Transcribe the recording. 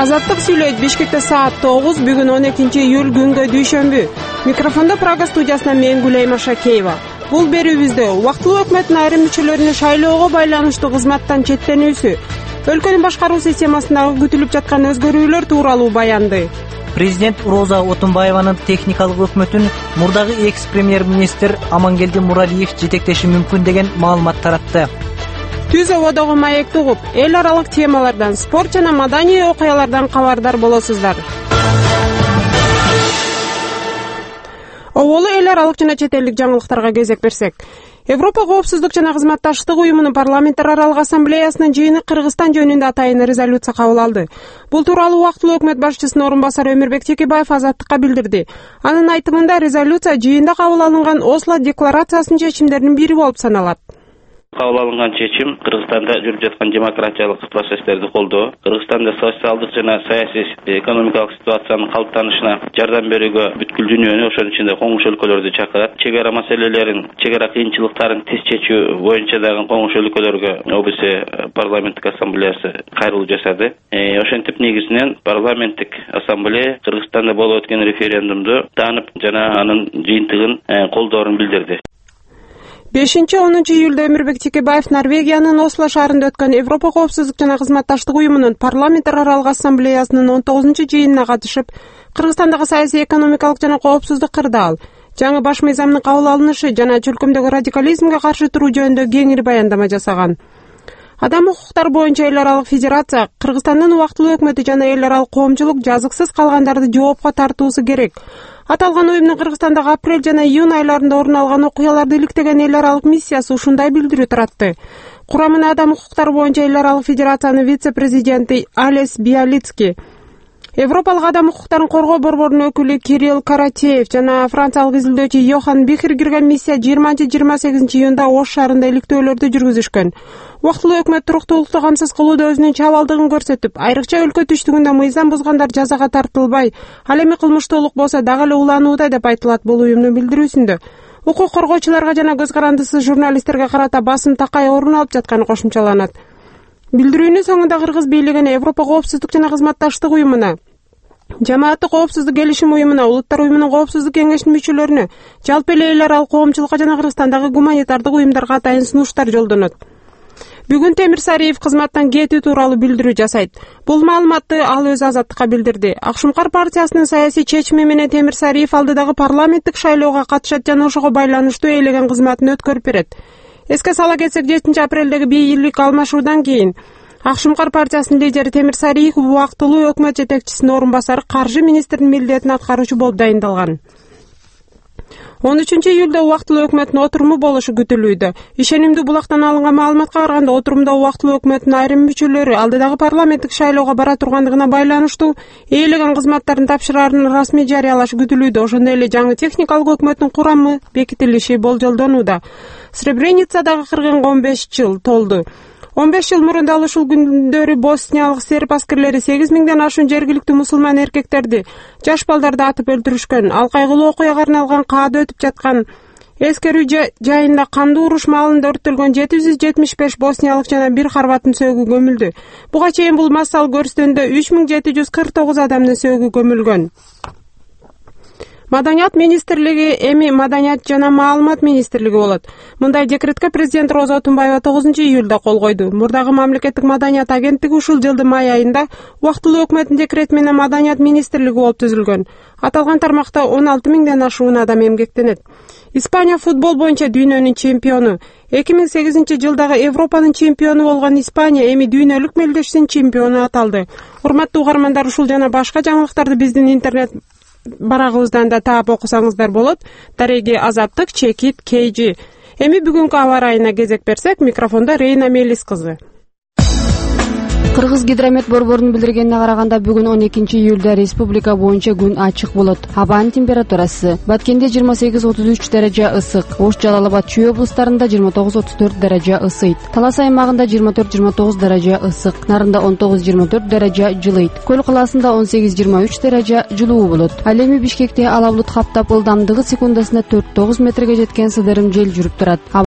Азаттык сүйлөйт. Бишкекте саат 9, бүгүн 12 июль күнгө дүйшөмбү. Микрофондо Прага студиясынан мен Гулейма Шакеева. Бул берүүбүздө убактылуу өкмөттүн айрым мүчөлөрүнүн шайлоого байланыштуу кызматтан четтенүүсү, өлкөнүн башкаруу системасындагы күтүлүп жаткан өзгөрүүлөр тууралуу баянды. Президент Роза Отунбаеванын техникалык өкмөтүн мурдагы экс-премьер-министр Амангелди Муралиев жетектеши мүмкүн деген маалымат таратты. Түз ободогу маекти угуп, эл аралык темалардан, спорт жана маданий окуялардан кабардар болосуздар. Оболу эл аралык жана чет элдик жаңылыктарга кезек берсек. Европа коопсуздук жана кызматташтык уюмунун парламенттер аралык ассамблеясынын жыйыны Кыргызстан жөнүндө атайын резолюция кабыл алды. Бул тууралуу убактылуу өкмөт башчысынын орун басары Өмүрбек Текебаев Азаттыкка билдирди. Анын айтымында резолюция жыйында кабыл алынган Осло декларациясынын чечимдеринин бири болуп саналат. Кабыл алынган чечим Кыргызстанда жүрүп жаткан демократиялык процесстерди колдоо, Кыргызстанда социалдык жана саясий экономикалык ситуациянын калыптанышына жардам берүүгө бүткүл дүйнөнү, ошонун ичинде коңуш өлкөлөрдү чакырат. Чек ара маселелерин, чек ара кыйынчылыктарын тез чечүү боюнча дагы коңуш өлкөлөргө ОБС парламенттик ассамблеясы кайрылуу жасады. Ошентип негизинен парламенттик ассамблея Кыргызстанда болуп өткөн референдумду таанып жана анын жыйынтыгын колдоорун билдирди. 5-10 июлда Өмүрбек Текебаев Норвегиянын Осло шаарында өткөн Европа коопсуздук жана кызматташтык уюмунун парламенттер аралык ассамблеясынын 19 жыйынына катышып, Кыргызстандагы саясий экономикалык жана коопсуздук кырдаал, жаңы баш мыйзамдын кабыл алынышы жана чөлкөмдөгү радикализмге каршы туруу жөнүндө кеңири баяндама жасаган. Адам укуктары боюнча эл аралык федерация Кыргызстандын убактылуу өкмөтү жана эл аралык коомчулук жазыксыз калгандарды жоопко тартуусу керек. Аталган уюмдун Кыргызстандагы апрель жана июнь айларында орун алган окуяларды иликтеген эл аралык миссиясы ушундай билдирүү таратты. Курамына адам укуктары боюнча эл аралык федерациянын вице-президенти Алес Биалицки, Европалык адам укуктарын коргоо борборунун өкүлү Кирилл Каратеев жана франциялык изилдөөчү Йохан Бихер кирген миссия 20-28 июнда Ош шаарында иликтөөлөрдү жүргүзүшкөн. Убактылуу өкмөт туруктуулукту камсыз кылууда өзүнүн чабалдыгын көрсөтүп, айрыкча өлкө түштүгүндө мыйзам бузгандар жазага тартылбай, ал эми кылмыштуулук болсо дагы эле уланууда деп айтылат бул уюмдун билдирүүсүндө. Укук коргоочуларга жана көз карандысыз журналисттерге карата басым такай орун алып жатканы кошумчаланат. Билдирүүнүн соңунда Кыргыз бийлигине Европа коопсуздук жана кызматташтык уюмуна, Жамааттык коопсуздук келишим уюмуна, Улуттар уюмунун коопсуздук кеңешинин мүчөлөрүнө, жалпы эле эл аралык коомчулукка жана Кыргызстандагы гуманитардык уюмдарга атайын сунуштар жолдонот. Бүгүн Темир Сариев кызматтан кетүү тууралуу билдирүү жасайт. Бул маалыматты ал өзү Азаттыкка билдирди. Акшумкар партиясынын саясий чечими менен Темир Сариев алдыдагы парламенттик шайлоого катышат жана ошого байланыштуу ээлеген кызматын өткөрүп берет. Эске сала кетсек, 7 апрелдеги бийлик алмашуудан кийин Акшумкар партиясынын лидери Темир Сариев убактылуу өкмөт жетекчисинин орун басары каржы министринин милдетин аткаруучу болуп дайындалган. 13 июлда убактылуу өкмөттүн отуруму болушу күтүлүүдө. Ишенимдүү булактан алынган маалыматка караганда, отурумда убактылуу өкмөттүн айрым мүчөлөрү алдыдагы парламенттик шайлоого бара тургандыгына байланыштуу ээлеген кызматтарын тапшыраарын расмий жарыялашы күтүлүүдө. Ошондой эле жаңы техникалык өкмөттүн курамы бекитилиши болжолдонууда. Сребреницадагы кыргынга 15 жыл толду. 15 жыл мурун дал ушул күндөрү босниялык серб аскерлери 8000ден ашуун жергиликтүү мусулман эркектерди, жаш балдарды атып өлтүрүшкөн. Ал кайгылуу окуяга арналган каада өтүп жаткан эскерүү жайында кандуу уруш маалында өрттөлгөн 775 босниялык жана 1 хорваттын сөөгү көмүлдү. Буга чейин бул массалык көрүстөндө 3749 адамдын сөөгү көмүлгөн. Маданият министрлиги эми Маданият жана маалымат министрлиги болот. Мындай декретке президент Роза Отунбаева 9 июлда кол койду. Мурдагы мамлекеттик маданият агенттиги ушул жылдын май айында убактылуу өкмөттүн декрети менен Маданият министрлиги болуп түзүлгөн. Аталган тармакта 16 000ден ашуун адам эмгектенет. Испания футбол боюнча дүйнөнүн чемпиону. 2008 жылдагы Европанын чемпиону болгон Испания эми дүйнөлүк мелдештин чемпиону аталды. Урматтуу угармандар, ушул жана башка жаңылыктарды биздин интернет барагыбыздан да таап окусаңыздар болот. Дареги Азаттык, Чекит, Кейжи. Эми бүгүнкү аба ырайына кезек берсек, микрофондо Рейна Мелис кызы. Кыргыз гидромет борборунун билдиргенине караганда, бүгүн 12 июлда республика боюнча күн ачык болот. Абанын температурасы: Баткенде 28-33 даража ысык, Ош, Жалал Абад, Чүй облустарында 29-34 даража ысыйт. Талас аймагында 24-29 даража ысык, Нарында 19-24 даража жылыйт. Көл калаасында 18-23 даража жылуу болот. Ал эми Бишкекте ала булут каптап, ылдамдыгы секундасына 4-9 метрге жеткен сыдырым жел жүрүп турат.